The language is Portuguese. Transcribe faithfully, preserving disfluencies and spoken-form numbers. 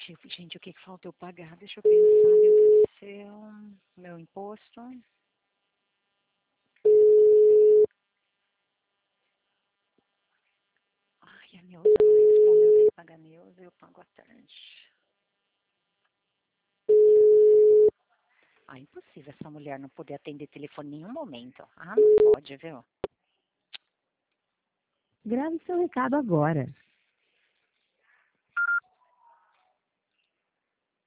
Tipo, gente, o que que falta eu pagar? Deixa eu pensar, meu Deus do céu. Meu imposto. Ai, a Neuza não respondeu, eu tenho que pagar a Neuza, eu pago à tarde. Ah, impossível essa mulher não poder atender telefone em nenhum momento. Ah, não pode, viu? Grave seu recado agora.